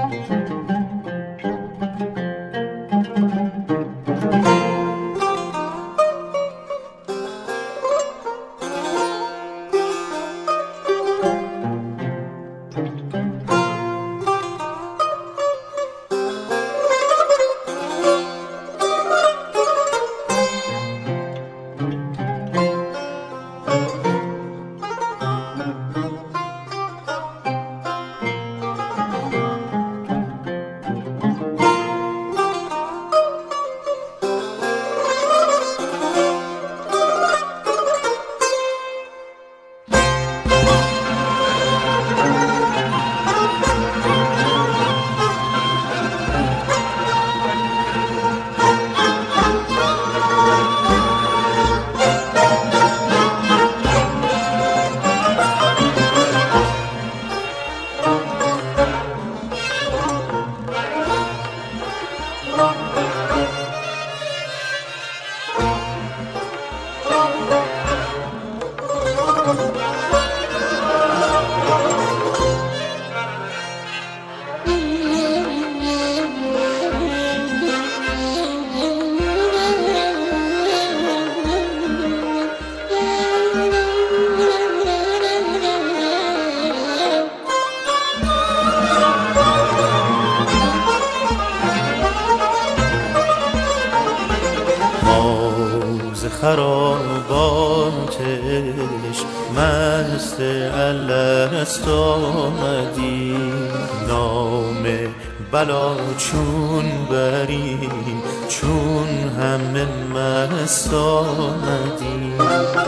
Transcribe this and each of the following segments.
خراباتش مست الست آمدی، نام بلا چون بری چون همه مست آمدی.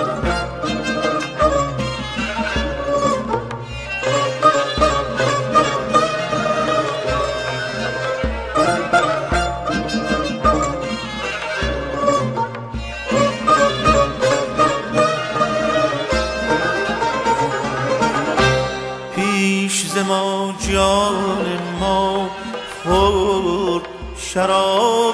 ما جان ما خورد شراب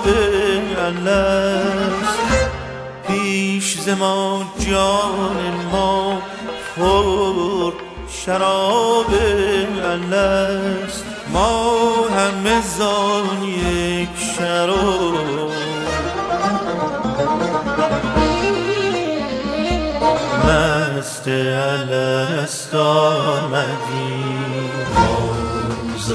الست، پیش ز ما جان ما خورد شراب الست. ما همه زان یک شراب مست الست آمدی. ز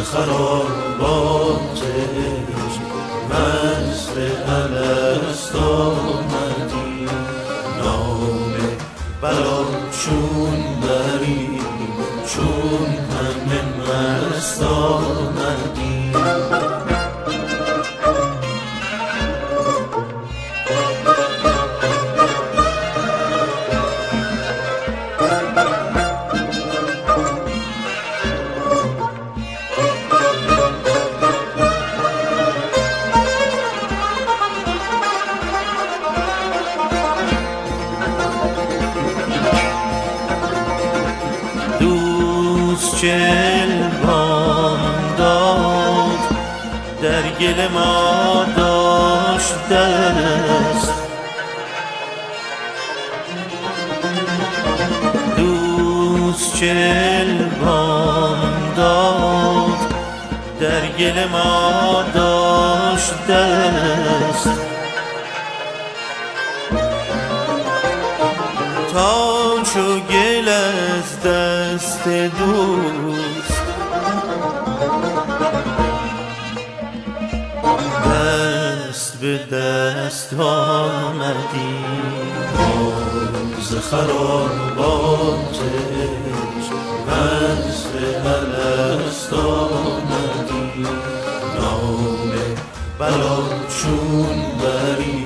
خراباتش مست الست آمدی، نام بلا چون بری چون همه مست آمدی. چل بام داد در گل ما داشت دست، دوست چل بام داد در گل ما داشت دست. تا چو گل از دست دوست دست به دست آمدی. ز خراباتش مست الست آمدی، نام بلا چون بری